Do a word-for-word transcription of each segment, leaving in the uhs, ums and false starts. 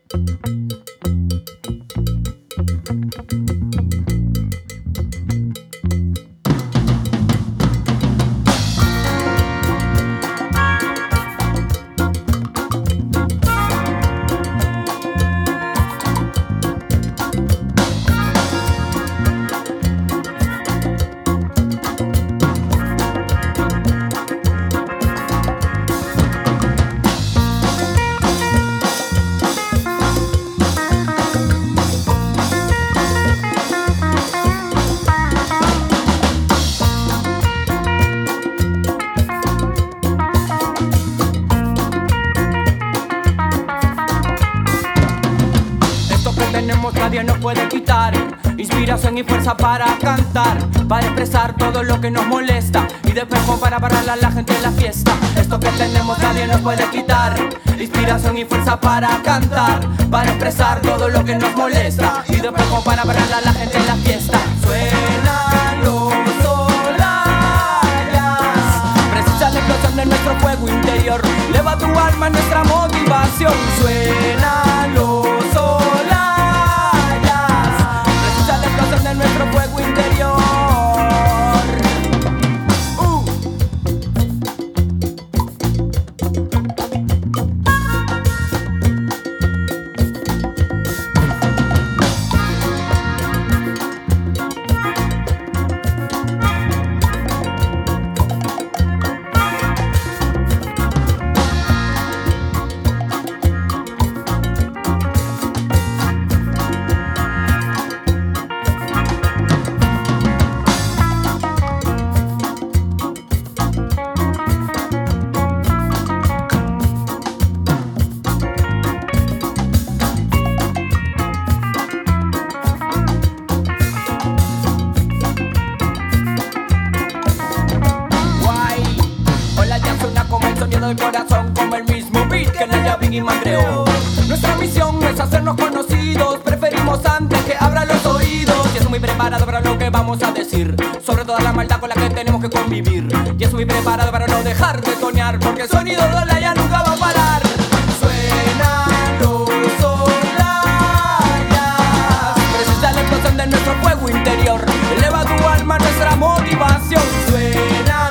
Nadie nos puede quitar inspiración y fuerza para cantar, para expresar todo lo que nos molesta y después para parar a la gente en la fiesta. Esto que tenemos nadie nos puede quitar inspiración y fuerza para cantar, para expresar todo lo que nos molesta y después para parar a la gente en la fiesta. Suenan los solayas, precisa la explosión de nuestro fuego interior, eleva tu alma nuestra motivación. Suenan los de nuestro fuego interior. uh. Del corazón como el mismo beat que Naya Biggie Man creó. Nuestra misión no es hacernos conocidos, preferimos antes que abra los oídos. Y estoy muy preparado para lo que vamos a decir, sobre toda la maldad con la que tenemos que convivir. Y estoy muy preparado para no dejar de soñar, porque el sonido de la ya nunca va a parar. Suenan los solayas, precisa la explosión de nuestro fuego interior, eleva tu alma nuestra motivación. Suenan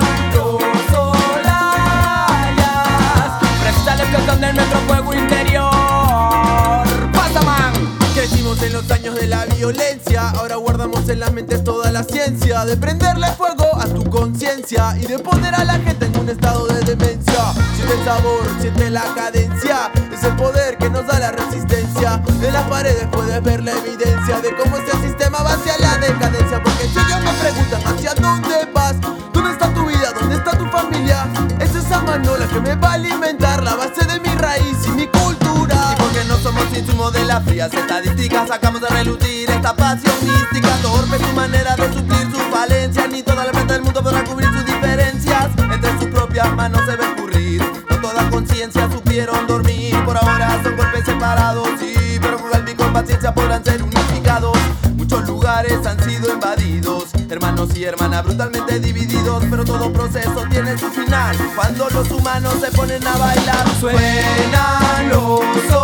de nuestro fuego interior. Pasa, man. Crecimos en los años de la violencia, ahora guardamos en las mentes toda la ciencia de prenderle fuego a tu conciencia y de poner a la gente en un estado de demencia. Siente el sabor, siente la cadencia, es el poder que nos da la resistencia. En las paredes puedes ver la evidencia de cómo este sistema va hacia la decadencia. Porque si ellos me preguntan hacia dónde vas, ¿dónde está tu vida? ¿Dónde está tu familia? Es esa mano la que me va a alimentar, la base de mi raíz y mi cultura. Y porque no somos insumos de las frías estadísticas, sacamos de relucir esta pasión mística. Torpe su manera de suplir sus falencias, ni toda la mente del mundo podrá cubrir sus diferencias. Entre sus propias manos se ve escurrir, no toda conciencia supieron dormir. Por ahora son golpes separados, sí, pero con calma y con paciencia podrán ser unificados. Muchos lugares han sido invadidos, hermanos y hermanas brutalmente divididos, pero todo proceso tiene su final cuando los humanos se ponen a bailar. Suenan los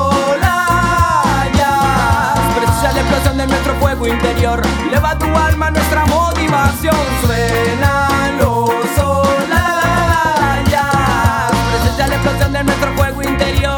solayas, precisa la explosión de nuestro fuego interior, eleva tu alma nuestra motivación. Suenan los solayas, precisa la explosión de nuestro fuego interior.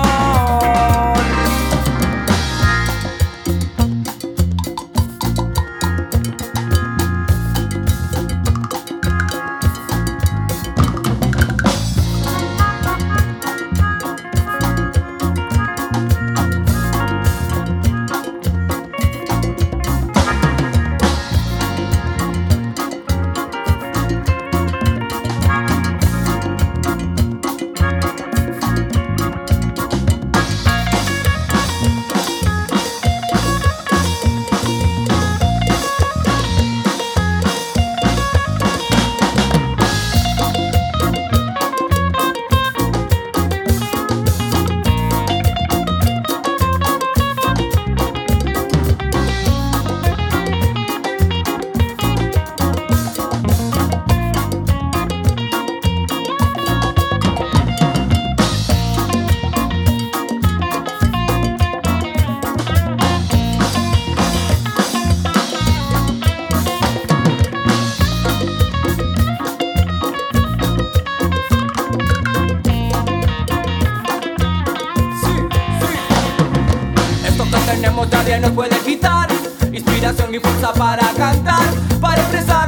tenemos nadie nos puede quitar. Inspiración y fuerza para cantar, para expresar